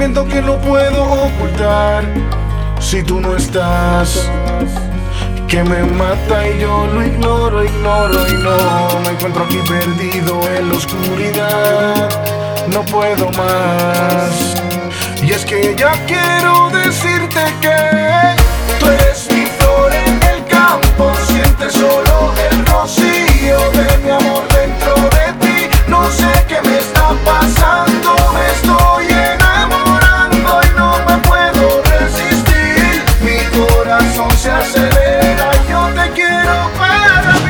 sentimiento que no puedo ocultar si tú no estás, que me mata y yo lo ignoro y no. Me encuentro aquí perdido en la oscuridad, no puedo más. Y es que ya quiero decirte que tú eres mi flor en el campo, siente solo el rocío de mi amor dentro de ti. No sé qué me está pasando, me estoy enamorando y no me puedo resistir. Mi corazón se acelera, yo te quiero para mí.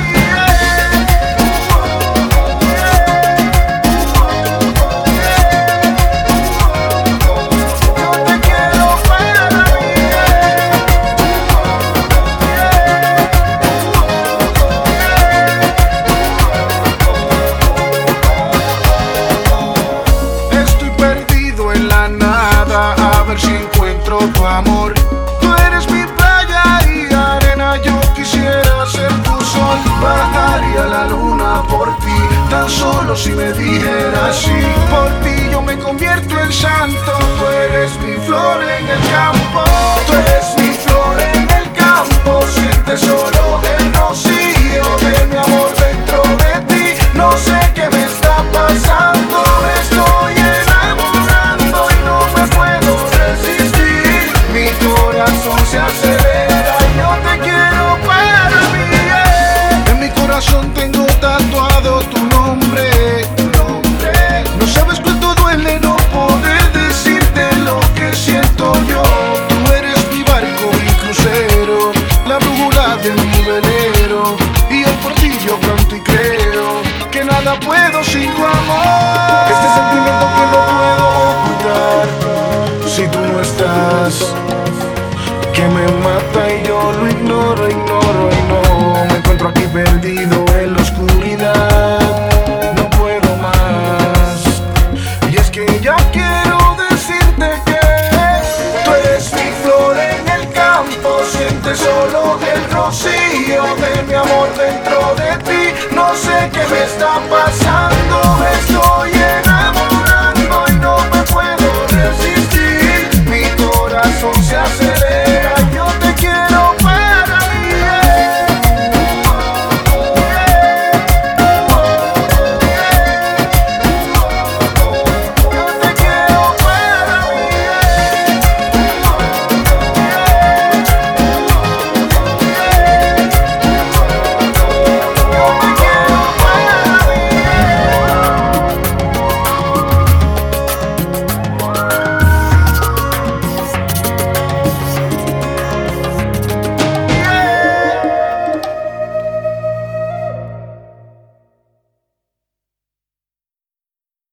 A ver si encuentro tu amor. Tú eres mi playa y arena, yo quisiera ser tu sol. Bajaría la luna por ti, tan solo si me dijeras sí. Por ti yo me convierto en santo. Tú eres mi flor en el campo, tú eres mi flor en el campo. Siente solo el rocío de mi amor dentro de ti. No sé qué me está pasando, estoy enamorando y no me puedo resistir. Mi corazón se acelera y yo te quiero para mí. En mi corazón tengo tatuado tu nombre. No sabes cuánto duele no poder decirte lo que siento yo. Tú eres mi barco, mi crucero, la brújula de mi velero. Y hoy por ti yo canto y creo que nada puedo sin tu amor.